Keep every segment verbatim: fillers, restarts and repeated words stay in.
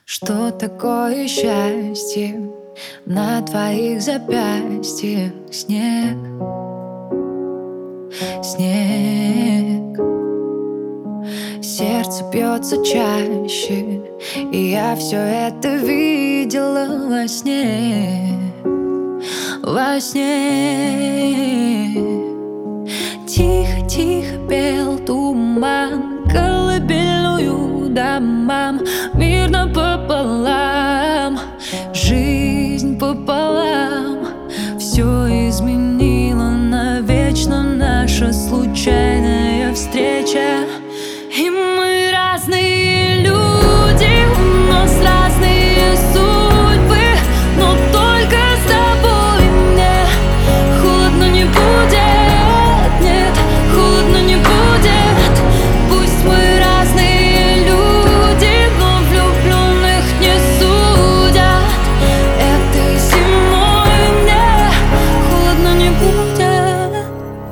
Что такое счастье? На твоих запястьях снег, снег. Сердце бьется чаще, и я все это видела во сне, во сне. Тихо-тихо пел туман колыбельную домам, мирно пополам, жизнь пополам. Все изменило навечно наша случайная встреча. И мы разные люди, у нас разные судьбы, но только с тобой мне холодно не будет, нет, холодно не будет. Пусть мы разные люди, но влюбленных не судят. Этой зимой мне холодно не будет.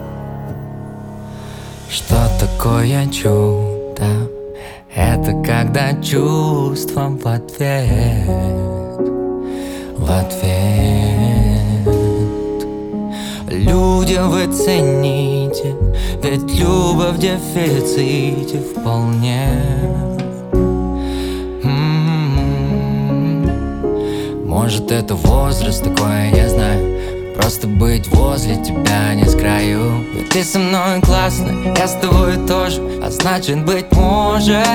Что такое чудо? Это когда чувством в ответ, в ответ. Люди, вы цените, ведь любовь в дефиците вполне. М-м-м. Может, это возраст такой, я знаю. Просто быть возле тебя не с краю. Ведь ты со мной классно, я с тобой тоже, а значит, быть может,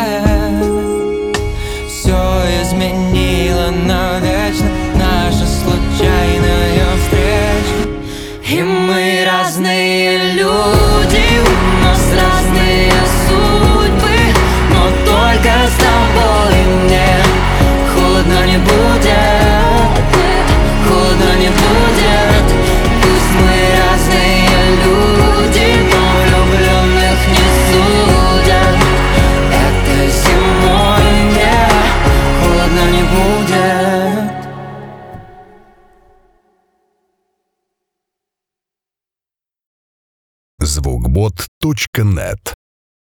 все изменило навечно наша случайная встреча. И мы разные люди, у нас разные судьбы, но только с тобой мне холодно не будет, холодно не будет. Пусть мы разные люди, но влюбленных не судят. Этой зимой мне холодно не будет. звукбот точка нет